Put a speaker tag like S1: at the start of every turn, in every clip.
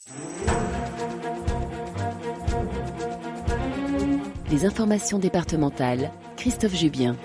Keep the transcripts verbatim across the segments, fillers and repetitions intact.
S1: Les informations départementales, Christophe Jubien.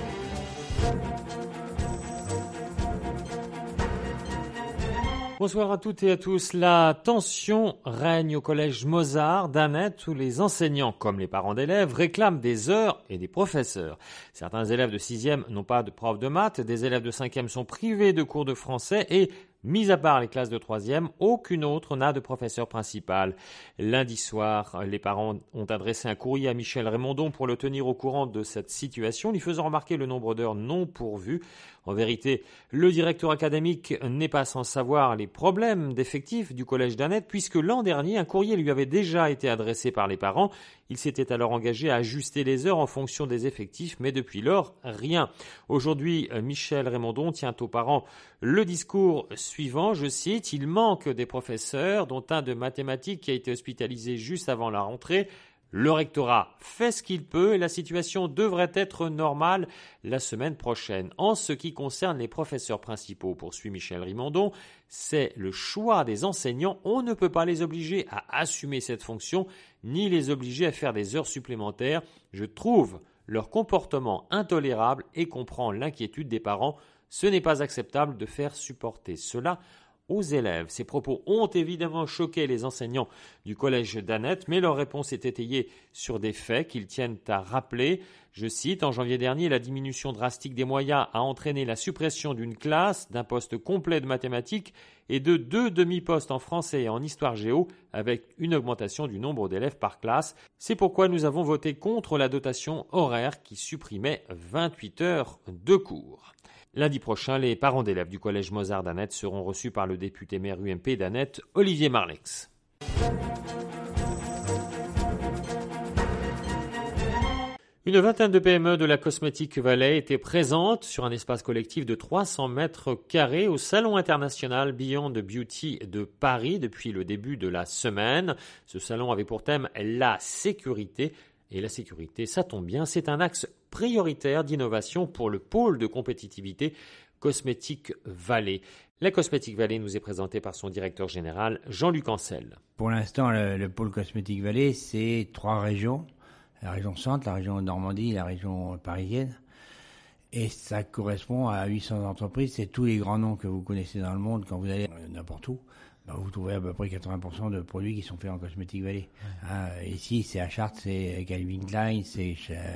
S2: Bonsoir à toutes et à tous. La tension règne au collège Mozart d'Annette où les enseignants, comme les parents d'élèves, réclament des heures et des professeurs. Certains élèves de sixième n'ont pas de prof de maths, des élèves de cinquième sont privés de cours de français et, mis à part les classes de troisième, aucune autre n'a de professeur principal. Lundi soir, les parents ont adressé un courrier à Michel Raymondon pour le tenir au courant de cette situation, lui faisant remarquer le nombre d'heures non pourvues. En vérité, le directeur académique n'est pas sans savoir les problèmes d'effectifs du collège d'Annette, puisque l'an dernier, un courrier lui avait déjà été adressé par les parents. Il s'était alors engagé à ajuster les heures en fonction des effectifs, mais depuis lors, rien. Aujourd'hui, Michel Raymondon tient aux parents le discours suivant, je cite, « Il manque des professeurs, dont un de mathématiques qui a été hospitalisé juste avant la rentrée. Le rectorat fait ce qu'il peut et la situation devrait être normale la semaine prochaine. En ce qui concerne les professeurs principaux, poursuit Michel Raymondon, c'est le choix des enseignants. On ne peut pas les obliger à assumer cette fonction, ni les obliger à faire des heures supplémentaires. Je trouve leur comportement intolérable et comprends l'inquiétude des parents. Ce n'est pas acceptable de faire supporter cela aux élèves. » Ces propos ont évidemment choqué les enseignants du collège d'Annette, mais leur réponse est étayée sur des faits qu'ils tiennent à rappeler. Je cite, « En janvier dernier, la diminution drastique des moyens a entraîné la suppression d'une classe, d'un poste complet de mathématiques et de deux demi-postes en français et en histoire géo, avec une augmentation du nombre d'élèves par classe. C'est pourquoi nous avons voté contre la dotation horaire qui supprimait vingt-huit heures de cours. » Lundi prochain, les parents d'élèves du collège Mozart d'Annette seront reçus par le député maire U M P d'Annette, Olivier Marlex. Une vingtaine de P M E de la Cosmetic Valley étaient présentes sur un espace collectif de trois cents mètres carrés au Salon international Beyond Beauty de Paris depuis le début de la semaine. Ce salon avait pour thème la sécurité. Et la sécurité, ça tombe bien, c'est un axe prioritaire d'innovation pour le pôle de compétitivité Cosmetic Valley. La Cosmetic Valley nous est présentée par son directeur général, Jean-Luc Ancel.
S3: Pour l'instant, le, le pôle Cosmetic Valley, c'est trois régions. La région centre, la région Normandie, la région parisienne. Et ça correspond à huit cents entreprises. C'est tous les grands noms que vous connaissez dans le monde quand vous allez n'importe où. Ben, vous trouvez à peu près quatre-vingts pour cent de produits qui sont faits en Cosmetic Valley. Ouais. Hein, ici, c'est à Chartres, c'est Calvin Klein, c'est,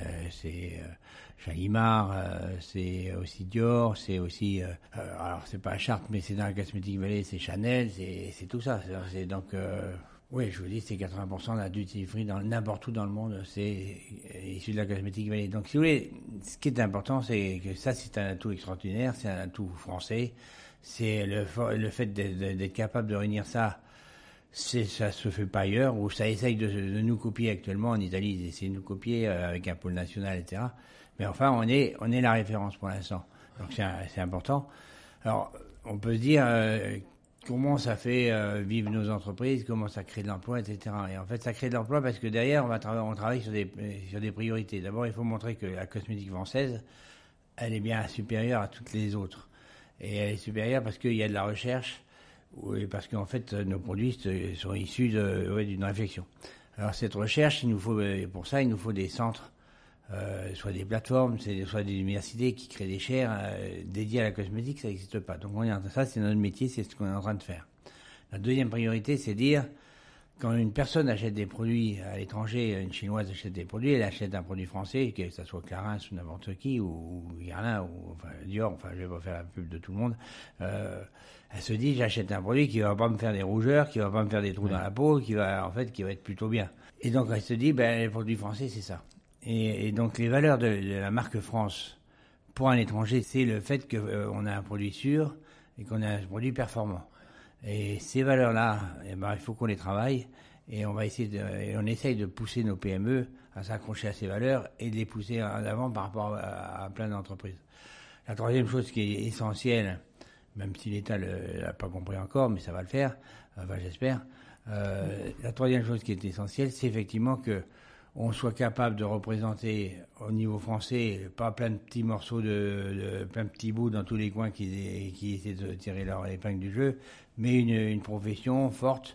S3: c'est euh, Chalimar, euh, c'est aussi Dior, c'est aussi... Euh, alors, c'est pas à Chartres, mais c'est dans la Cosmetic Valley, c'est Chanel, c'est, c'est tout ça. C'est, c'est donc... Euh, oui, je vous dis, c'est quatre-vingts pour cent de la duty free dans n'importe où dans le monde, c'est issu de la Cosmetic Valley. Donc, si vous voulez, ce qui est important, c'est que ça, c'est un atout extraordinaire, c'est un atout français. C'est le, le fait d'être, d'être capable de réunir ça, c'est, ça se fait pas ailleurs, ou ça essaye de, de nous copier actuellement. En Italie, ils essaient de nous copier avec un pôle national, et cetera. Mais enfin, on est, on est la référence pour l'instant. Donc c'est, c'est important. Alors, on peut se dire euh, comment ça fait euh, vivre nos entreprises, comment ça crée de l'emploi, et cetera. Et en fait, ça crée de l'emploi parce que derrière, on va travailler, on travaille sur des, sur des priorités. D'abord, il faut montrer que la cosmétique française, elle est bien supérieure à toutes les autres. Et elle est supérieure parce qu'il y a de la recherche, et parce qu'en fait, nos produits sont issus de, ouais, d'une réflexion. Alors cette recherche, il nous faut, pour ça, il nous faut des centres, euh, soit des plateformes, soit des universités qui créent des chaires euh, dédiées à la cosmétique, ça n'existe pas. Donc on est en, ça, c'est notre métier, c'est ce qu'on est en train de faire. La deuxième priorité, c'est dire, quand une personne achète des produits à l'étranger, une chinoise achète des produits, elle achète un produit français, que ce soit Clarins ou n'importe qui, ou, ou Guerlain, ou enfin, Dior, enfin je vais pas faire la pub de tout le monde, euh, elle se dit j'achète un produit qui va pas me faire des rougeurs, qui va pas me faire des trous ouais. dans la peau, qui va en fait qui va être plutôt bien. Et donc elle se dit ben les produits français c'est ça. Et, et donc les valeurs de, de la marque France pour un étranger, c'est le fait qu'on euh, a un produit sûr et qu'on a un produit performant. Et ces valeurs-là, eh ben, il faut qu'on les travaille et on va essayer de, et on essaye de pousser nos P M E à s'accrocher à ces valeurs et de les pousser en avant par rapport à, à plein d'entreprises. La troisième chose qui est essentielle, même si l'État ne l'a pas compris encore, mais ça va le faire, enfin j'espère, euh, la troisième chose qui est essentielle, c'est effectivement que on soit capable de représenter au niveau français, pas plein de petits morceaux de, de plein de petits bouts dans tous les coins qui, qui essaient de tirer leur épingle du jeu, mais une, une profession forte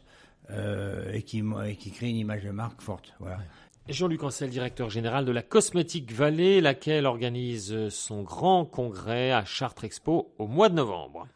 S3: euh, et, qui, et qui crée une image de marque forte. Voilà.
S2: Jean-Luc Ancel, directeur général de la Cosmétique Vallée, laquelle organise son grand congrès à Chartres Expo au mois de novembre.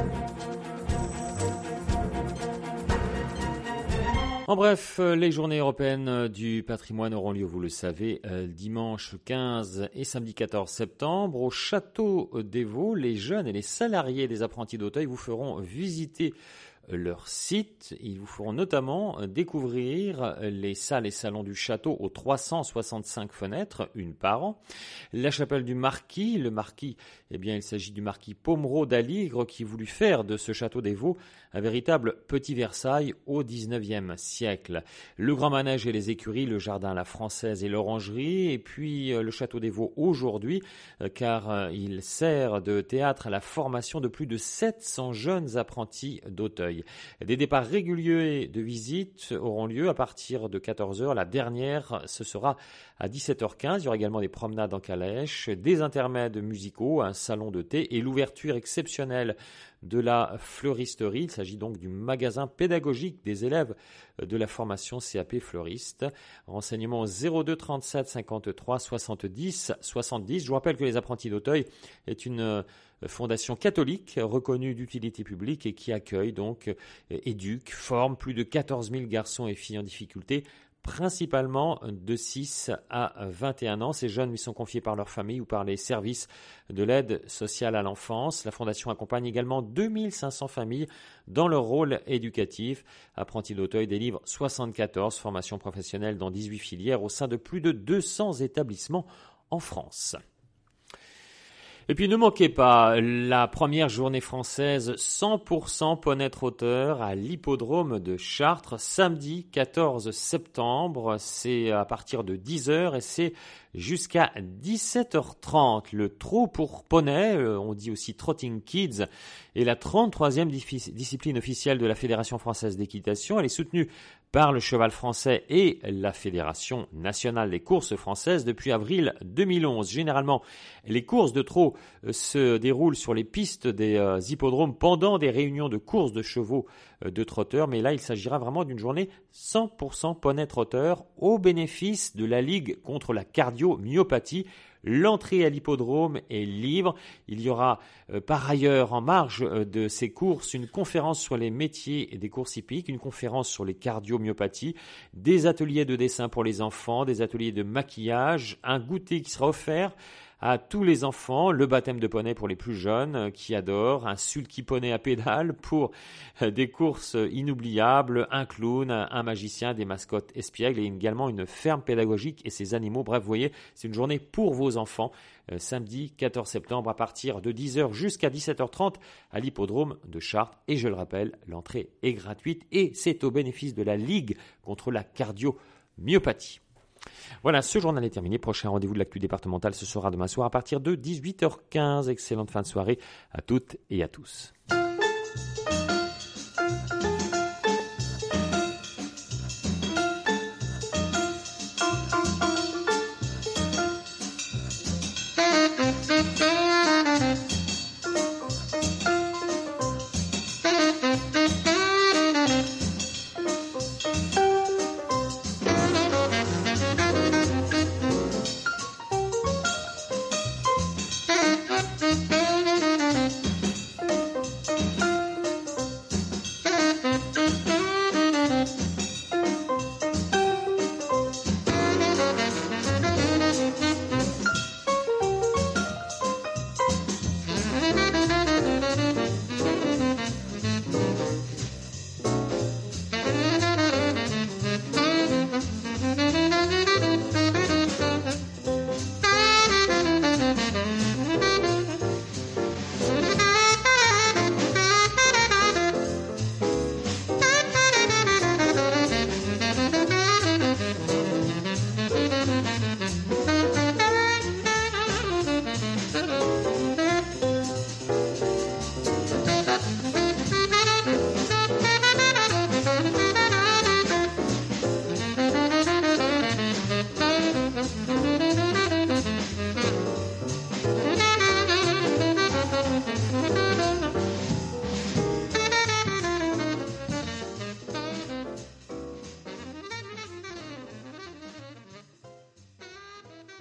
S2: En bref, les journées européennes du patrimoine auront lieu, vous le savez, dimanche quinze et samedi quatorze septembre. Au Château des Vaux, les jeunes et les salariés des apprentis d'Auteuil vous feront visiter leur site. Ils vous feront notamment découvrir les salles et salons du château aux trois cent soixante-cinq fenêtres, une par an. La chapelle du Marquis, le Marquis, eh bien, il s'agit du Marquis Pomereux d'Aligre qui voulut faire de ce château des Vaux un véritable petit Versailles au dix-neuvième siècle. Le grand manège et les écuries, le jardin à la française et l'orangerie, et puis le château des Vaux aujourd'hui, car il sert de théâtre à la formation de plus de sept cents jeunes apprentis d'Auteuil. Des départs réguliers de visite auront lieu à partir de quatorze heures. La dernière, ce sera à dix-sept heures quinze. Il y aura également des promenades en calèche, des intermèdes musicaux, un salon de thé et l'ouverture exceptionnelle de la fleuristerie. Il s'agit donc du magasin pédagogique des élèves de la formation C A P fleuriste. Renseignements zéro deux trente-sept cinquante-trois soixante-dix soixante-dix. Je vous rappelle que les apprentis d'Auteuil est une fondation catholique reconnue d'utilité publique et qui accueille donc, éduque, forme plus de quatorze mille garçons et filles en difficulté, principalement de six à vingt et un ans. Ces jeunes lui sont confiés par leur famille ou par les services de l'aide sociale à l'enfance. La Fondation accompagne également deux mille cinq cents familles dans leur rôle éducatif. Apprentis d'Auteuil délivre soixante-quatorze formations professionnelles dans dix-huit filières au sein de plus de deux cents établissements en France. Et puis ne manquez pas la première journée française cent pour cent poney trotteur à l'hippodrome de Chartres, samedi quatorze septembre. C'est à partir de dix heures et c'est jusqu'à dix-sept heures trente. Le trot pour poney, on dit aussi Trotting Kids, est la trente-troisième discipline officielle de la Fédération française d'équitation. Elle est soutenue par le cheval français et la Fédération nationale des courses françaises depuis avril deux mille onze. Généralement, les courses de trot se déroulent sur les pistes des hippodromes pendant des réunions de courses de chevaux de trotteurs, mais là, il s'agira vraiment d'une journée cent pour cent poney trotteur au bénéfice de la Ligue contre la cardiomyopathie. L'entrée à l'hippodrome est libre. Il y aura euh, par ailleurs en marge euh, de ces courses une conférence sur les métiers des courses hippiques, une conférence sur les cardiomyopathies, des ateliers de dessin pour les enfants, des ateliers de maquillage, un goûter qui sera offert à tous les enfants, le baptême de poney pour les plus jeunes euh, qui adorent, un sulky poney à pédales pour euh, des courses inoubliables, un clown, un, un magicien, des mascottes espiègles et également une ferme pédagogique et ses animaux. Bref, vous voyez, c'est une journée pour vos enfants, euh, samedi quatorze septembre à partir de dix heures jusqu'à dix-sept heures trente à l'hippodrome de Chartres. Et je le rappelle, l'entrée est gratuite et c'est au bénéfice de la Ligue contre la cardiomyopathie. Voilà, ce journal est terminé. Prochain rendez-vous de l'actu départementale, ce sera demain soir à partir de dix-huit heures quinze. Excellente fin de soirée à toutes et à tous.